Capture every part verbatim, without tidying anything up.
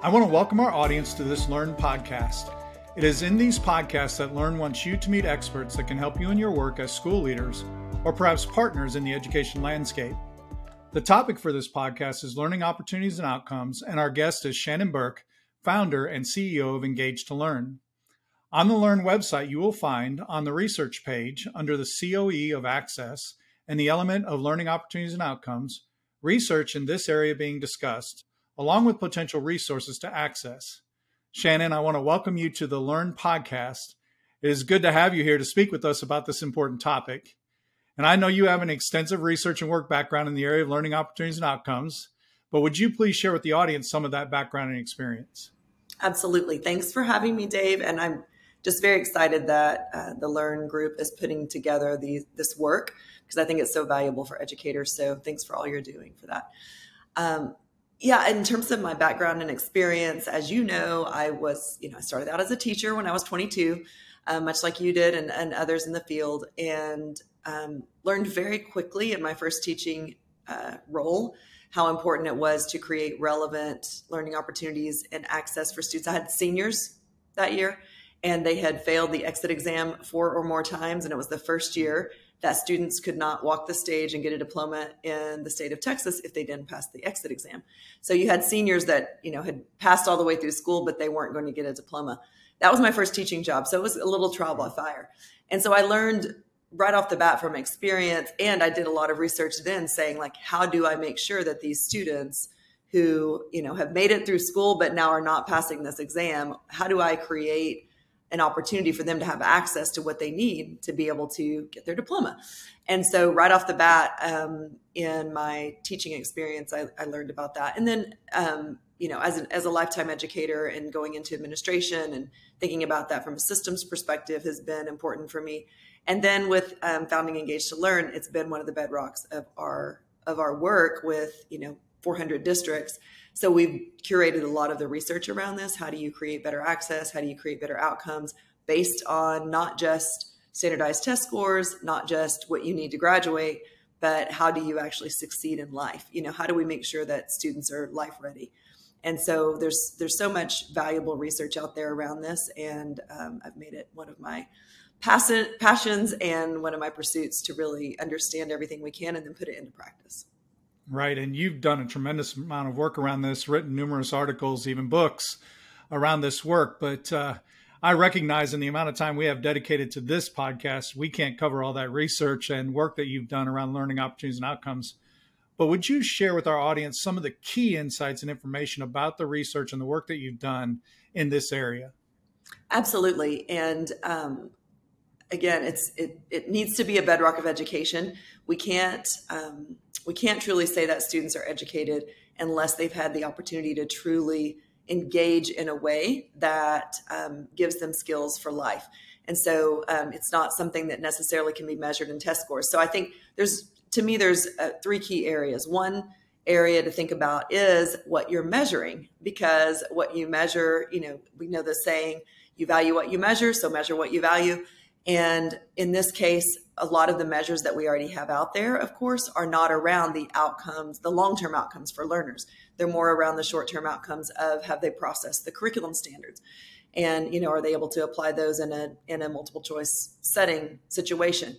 I want to welcome our audience to this Learn podcast. It is in these podcasts that Learn wants you to meet experts that can help you in your work as school leaders or perhaps partners in the education landscape. The topic for this podcast is learning opportunities and outcomes, and our guest is Shannon Burke, founder and C E O of Engage to Learn. On the Learn website, you will find on the research page under the C O E of Access and the element of learning opportunities and outcomes, research in this area being discussed, along with potential resources to access. Shannon, I want to welcome you to the Learn podcast. It is good to have you here to speak with us about this important topic. And I know you have an extensive research and work background in the area of learning opportunities and outcomes, but would you please share with the audience some of that background and experience? Absolutely. Thanks for having me, Dave. And I'm just very excited that uh, the Learn group is putting together the, this work because I think it's so valuable for educators. So thanks for all you're doing for that. Um, Yeah, in terms of my background and experience, as you know, I was, you know, I started out as a teacher when I was twenty-two, uh, much like you did and, and others in the field, and um, learned very quickly in my first teaching uh, role how important it was to create relevant learning opportunities and access for students. I had seniors that year, and they had failed the exit exam four or more times, and it was the first year that students could not walk the stage and get a diploma in the state of Texas if they didn't pass the exit exam. So you had seniors that, you know, had passed all the way through school, but they weren't going to get a diploma. That was my first teaching job. So it was a little trial by fire. And so I learned right off the bat from experience, and I did a lot of research then saying, like, how do I make sure that these students who, you know, have made it through school, but now are not passing this exam, how do I create an opportunity for them to have access to what they need to be able to get their diploma? And so right off the bat, um, in my teaching experience, I, I learned about that. And then, um, you know, as, an, as a lifetime educator and going into administration and thinking about that from a systems perspective has been important for me. And then with um, founding Engage to Learn, it's been one of the bedrocks of our, of our work with, you know, four hundred districts. So we've curated a lot of the research around this. How do you create better access? How do you create better outcomes based on not just standardized test scores, not just what you need to graduate, but how do you actually succeed in life? You know, how do we make sure that students are life ready? And so there's there's so much valuable research out there around this, and um, I've made it one of my passion, passions and one of my pursuits to really understand everything we can and then put it into practice. Right. And you've done a tremendous amount of work around this, written numerous articles, even books around this work. But uh, I recognize in the amount of time we have dedicated to this podcast, we can't cover all that research and work that you've done around learning opportunities and outcomes. But would you share with our audience some of the key insights and information about the research and the work that you've done in this area? Absolutely. And um, again, it's it, it needs to be a bedrock of education. We can't um, we can't truly say that students are educated unless they've had the opportunity to truly engage in a way that um, gives them skills for life. And so um, it's not something that necessarily can be measured in test scores. So I think there's, to me, there's uh, three key areas. One area to think about is what you're measuring, because what you measure, you know, we know the saying, you value what you measure, so measure what you value. And in this case, a lot of the measures that we already have out there, of course, are not around the outcomes, the long-term outcomes for learners. They're more around the short-term outcomes of have they processed the curriculum standards? And, you know, are they able to apply those in a, in a multiple choice setting situation?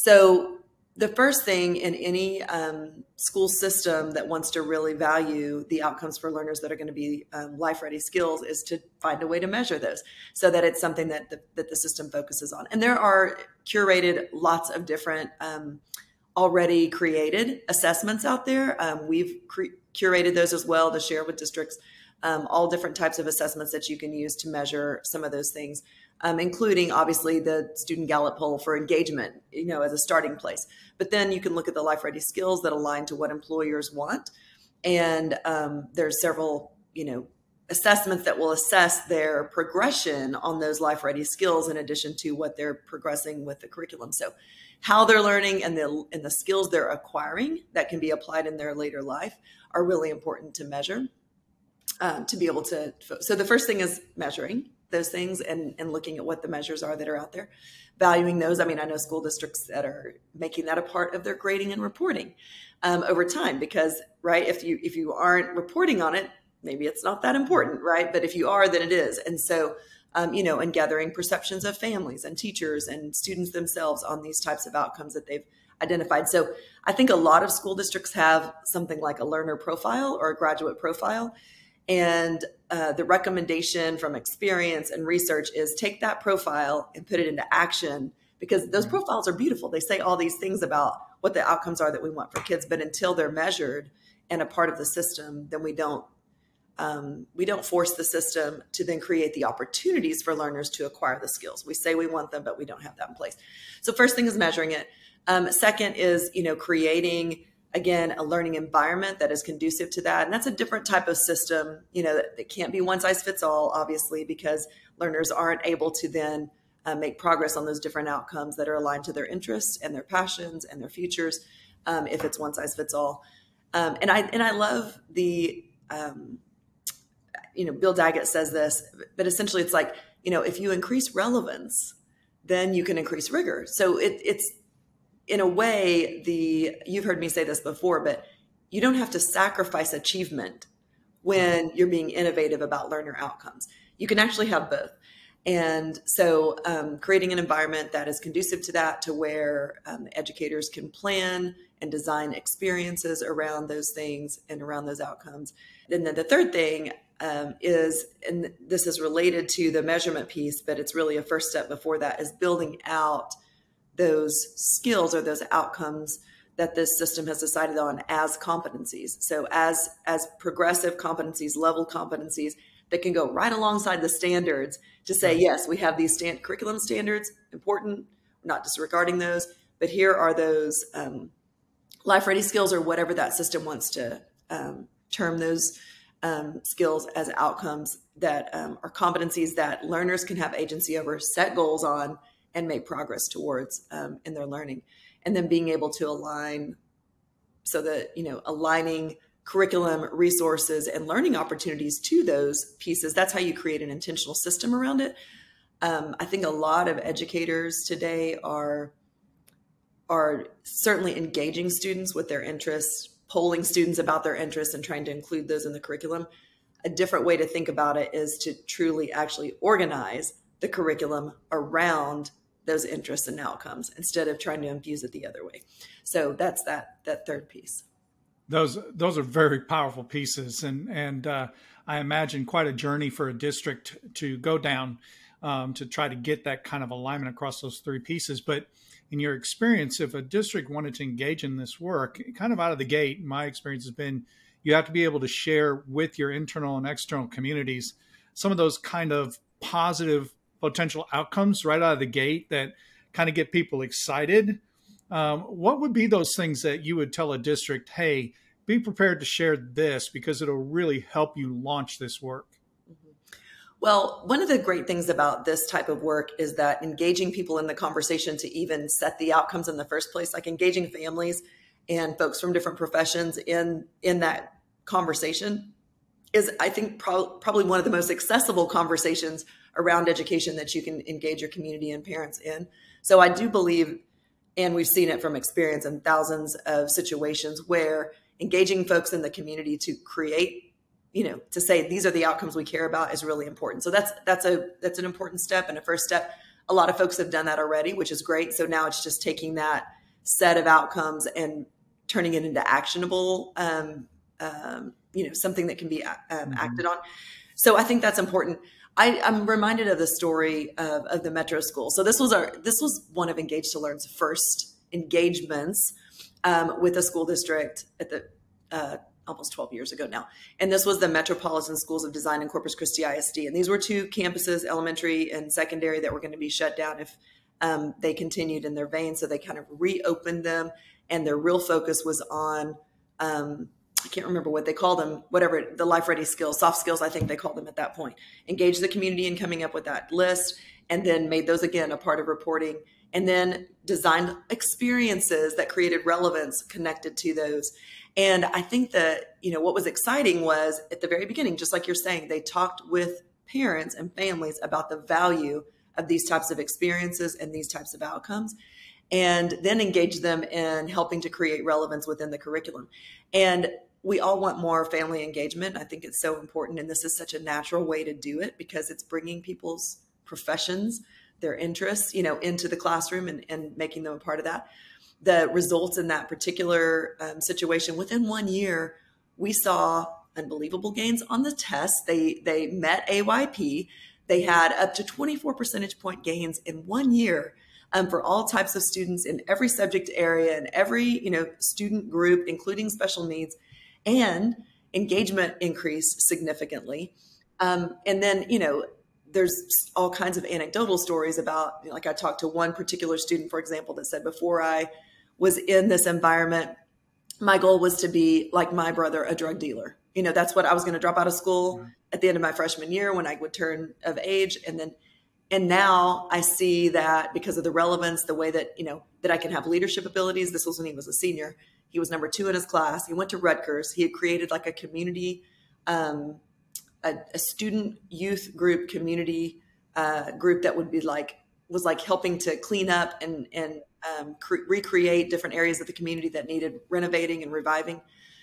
So the first thing in any um, school system that wants to really value the outcomes for learners that are going to be um, life-ready skills is to find a way to measure those so that it's something that the, that the system focuses on. And there are curated lots of different um, already created assessments out there. Um, we've cre- curated those as well to share with districts, um, all different types of assessments that you can use to measure some of those things. Um, including obviously the Student Gallup poll for engagement, you know, as a starting place. But then you can look at the life ready skills that align to what employers want. And um, there's several, you know, assessments that will assess their progression on those life ready skills in addition to what they're progressing with the curriculum. So how they're learning and the, and the skills they're acquiring that can be applied in their later life are really important to measure, um, to be able to. So the first thing is measuring those things and, and looking at what the measures are that are out there, valuing those. I mean, I know school districts that are making that a part of their grading and reporting um, over time because, right, if you if you aren't reporting on it, maybe it's not that important, right? But if you are, then it is. And so, um, you know, and gathering perceptions of families and teachers and students themselves on these types of outcomes that they've identified. So I think a lot of school districts have something like a learner profile or a graduate profile. And uh, the recommendation from experience and research is take that profile and put it into action, because those profiles are beautiful. They say all these things about what the outcomes are that we want for kids, but until they're measured and a part of the system, then we don't um, we don't force the system to then create the opportunities for learners to acquire the skills. We say we want them, but we don't have that in place. So first thing is measuring it. Um, second is, you know, creating, again, a learning environment that is conducive to that. And that's a different type of system, you know, that it can't be one size fits all, obviously, because learners aren't able to then uh, make progress on those different outcomes that are aligned to their interests and their passions and their futures, um, if it's one size fits all. Um, and I and I love the, um, you know, Bill Daggett says this, but essentially it's like, you know, if you increase relevance, then you can increase rigor. So it, it's, in a way, the you've heard me say this before, but you don't have to sacrifice achievement when you're being innovative about learner outcomes. You can actually have both. And so um, creating an environment that is conducive to that, to where um, educators can plan and design experiences around those things and around those outcomes. And then the third thing um, is, and this is related to the measurement piece, but it's really a first step before that, is building out those skills or those outcomes that this system has decided on as competencies. So as, as progressive competencies, level competencies that can go right alongside the standards to say, yes, we have these stand, curriculum standards, important, we're not disregarding those, but here are those um, life-ready skills, or whatever that system wants to um, term those um, skills as outcomes that um, are competencies that learners can have agency over, set goals on, and make progress towards um, in their learning. And then being able to align, so that, you know, aligning curriculum, resources, and learning opportunities to those pieces. That's how you create an intentional system around it. Um, I think a lot of educators today are, are certainly engaging students with their interests, polling students about their interests, and trying to include those in the curriculum. A different way to think about it is to truly actually organize the curriculum around those interests and outcomes, instead of trying to infuse it the other way. So that's that that third piece. Those those are very powerful pieces, and and uh, I imagine quite a journey for a district to go down um, to try to get that kind of alignment across those three pieces. But in your experience, if a district wanted to engage in this work, kind of out of the gate, my experience has been you have to be able to share with your internal and external communities some of those kind of positive potential outcomes right out of the gate that kind of get people excited. Um, what would be those things that you would tell a district, hey, be prepared to share this because it'll really help you launch this work? Well, one of the great things about this type of work is that engaging people in the conversation to even set the outcomes in the first place, like engaging families and folks from different professions in, in that conversation, is, I think, pro- probably one of the most accessible conversations around education that you can engage your community and parents in. So I do believe, and we've seen it from experience in thousands of situations, where engaging folks in the community to create, you know, to say these are the outcomes we care about is really important. So that's that's a that's an important step and a first step. A lot of folks have done that already, which is great. So now it's just taking that set of outcomes and turning it into actionable, um, um, you know, something that can be um, mm-hmm. acted on. So I think that's important. I, I'm reminded of the story of, of the Metro School. So this was our this was one of Engage to Learn's first engagements um, with a school district at the uh, almost twelve years ago now. And this was the Metropolitan Schools of Design in Corpus Christi I S D. And these were two campuses, elementary and secondary, that were going to be shut down if um, they continued in their vein. So they kind of reopened them, and their real focus was on um, I can't remember what they call them, whatever, the life ready skills, soft skills, I think they called them at that point. Engage the community in coming up with that list, and then made those again a part of reporting, and then designed experiences that created relevance connected to those. And I think that, you know, what was exciting was at the very beginning, just like you're saying, they talked with parents and families about the value of these types of experiences and these types of outcomes, and then engage them in helping to create relevance within the curriculum. And we all want more family engagement. I think it's so important. And this is such a natural way to do it because it's bringing people's professions, their interests, you know, into the classroom and, and making them a part of that. The results in that particular um, situation, within one year, we saw unbelievable gains on the test. They, they met A Y P. They had up to twenty-four percentage point gains in one year um, for all types of students in every subject area and every, you know, student group, including special needs, and engagement increased significantly. Um, and then, you know, there's all kinds of anecdotal stories about, like I talked to one particular student, for example, that said, before I was in this environment, my goal was to be like my brother, a drug dealer. You know, that's what I was going to drop out of school at the end of my freshman year when I would turn of age. And then, and now I see that because of the relevance, the way that, you know, that I can have leadership abilities. This was when he was a senior. He was number two in his class. He went to Rutgers. He had created like a community, um, a, a student youth group community uh, group that would be like, was like helping to clean up and, and um, cre- recreate different areas of the community that needed renovating and reviving.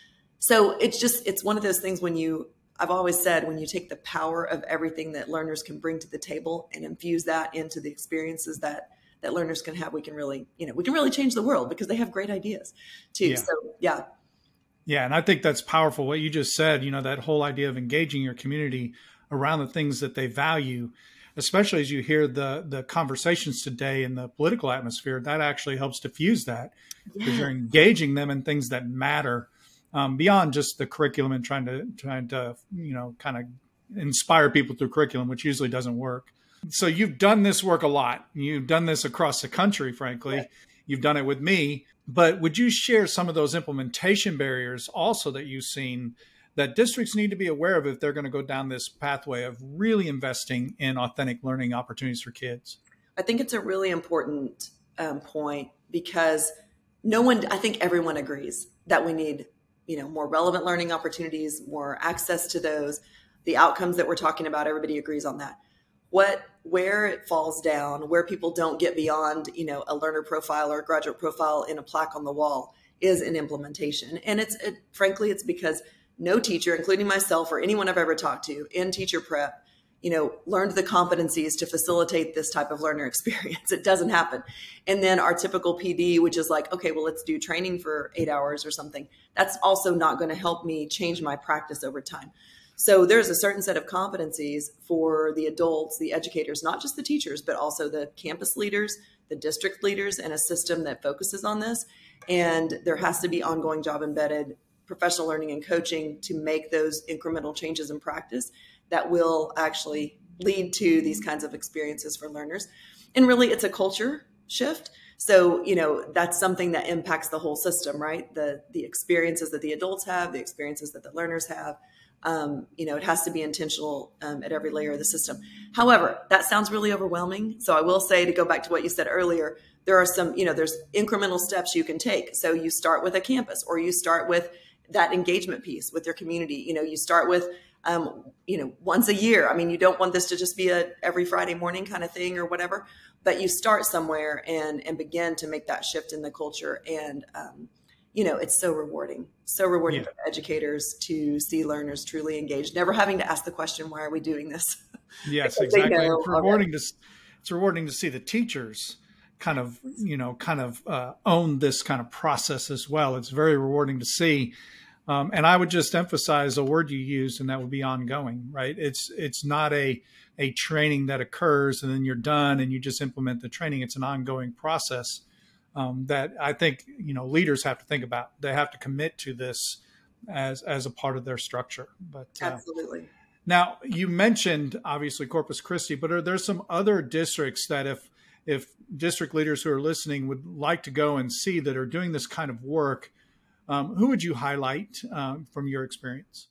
So it's just, it's one of those things when you, I've always said, when you take the power of everything that learners can bring to the table and infuse that into the experiences that, that learners can have, we can really, you know, we can really change the world because they have great ideas too. Yeah. So yeah. Yeah. And I think that's powerful. What you just said, you know, that whole idea of engaging your community around the things that they value, especially as you hear the, the conversations today in the political atmosphere, that actually helps diffuse that because Yeah. you're engaging them in things that matter. Um, beyond just the curriculum and trying to, trying to, you know, kind of inspire people through curriculum, which usually doesn't work. So you've done this work a lot. You've done this across the country, frankly. Right. You've done it with me. But would you share some of those implementation barriers also that you've seen that districts need to be aware of if they're going to go down this pathway of really investing in authentic learning opportunities for kids? I think it's a really important um, point because no one, I think everyone agrees that we need, you know, more relevant learning opportunities, more access to those, the outcomes that we're talking about, everybody agrees on that. What, where it falls down, where people don't get beyond, you know, a learner profile or a graduate profile in a plaque on the wall is in implementation. And it's, it, frankly, it's because no teacher, including myself or anyone I've ever talked to in teacher prep, you know, learned the competencies to facilitate this type of learner experience. It doesn't happen. And then our typical P D, which is like, okay, well, let's do training for eight hours or something. That's also not going to help me change my practice over time. So there's a certain set of competencies for the adults, the educators, not just the teachers, but also the campus leaders, the district leaders, and a system that focuses on this. And there has to be ongoing job embedded professional learning and coaching to make those incremental changes in practice that will actually lead to these kinds of experiences for learners. And really, it's a culture shift. So, you know, that's something that impacts the whole system, right? The the experiences that the adults have, the experiences that the learners have. Um, you know, it has to be intentional um, at every layer of the system. However, that sounds really overwhelming. So I will say, to go back to what you said earlier, there are some, you know, there's incremental steps you can take. So you start with a campus, or you start with that engagement piece with your community. You know, you start with, um, you know, once a year. I mean, you don't want this to just be a every Friday morning kind of thing or whatever, but you start somewhere and, and begin to make that shift in the culture. And, um, you know, it's so rewarding, so rewarding Yeah. for educators to see learners truly engaged, never having to ask the question, why are we doing this? Yes, Because they exactly. know It's rewarding already. to, it's rewarding to see the teachers kind of, you know, kind of uh, own this kind of process as well. It's very rewarding to see. Um, and I would just emphasize a word you used, and that would be ongoing, right? It's it's not a a training that occurs and then you're done and you just implement the training. It's an ongoing process um, that I think, you know, leaders have to think about. They have to commit to this as as a part of their structure. But uh, Absolutely. now you mentioned obviously Corpus Christi, but are there some other districts that if if district leaders who are listening would like to go and see that are doing this kind of work? Um, who would you highlight um, from your experience?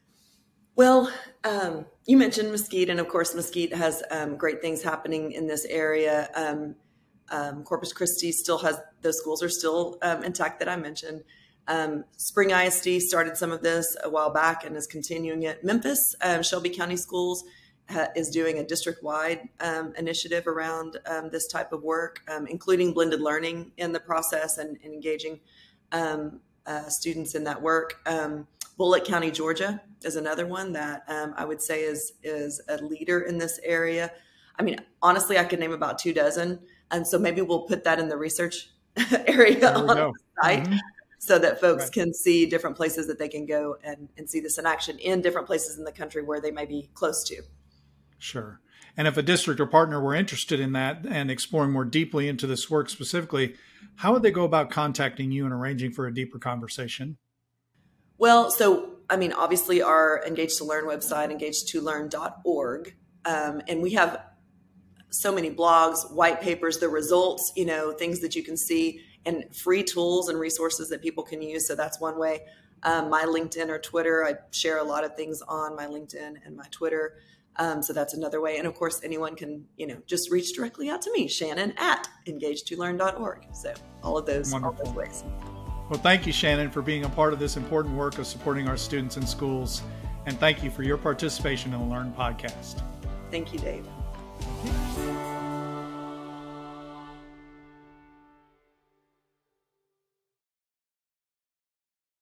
Well, um, you mentioned Mesquite, and of course, Mesquite has um, great things happening in this area. Um, um, Corpus Christi still has, those schools are still um, intact that I mentioned. Um, Spring I S D started some of this a while back and is continuing it. Memphis, um, Shelby County Schools ha- is doing a district-wide um, initiative around um, this type of work, um, including blended learning in the process and, and engaging um, uh, students in that work. Um, Bullitt County, Georgia is another one that um, I would say is is a leader in this area. I mean, honestly, I could name about two dozen. And so maybe we'll put that in the research area on go. the site Mm-hmm. so that folks Right. can see different places that they can go and, and see this in action in different places in the country where they may be close to. Sure. And if a district or partner were interested in that and exploring more deeply into this work specifically, how would they go about contacting you and arranging for a deeper conversation? Well, so, I mean, obviously our Engage to Learn website, engage to learn dot org. Um, and we have so many blogs, white papers, the results, you know, things that you can see, and free tools and resources that people can use. So that's one way. Um, my LinkedIn or Twitter, I share a lot of things on my LinkedIn and my Twitter. Um, so that's another way. And of course, anyone can, you know, just reach directly out to me, Shannon at engage to learn dot org. So all of those, all those ways. Well, thank you, Shannon, for being a part of this important work of supporting our students in schools. And thank you for your participation in the Learn podcast. Thank you, Dave.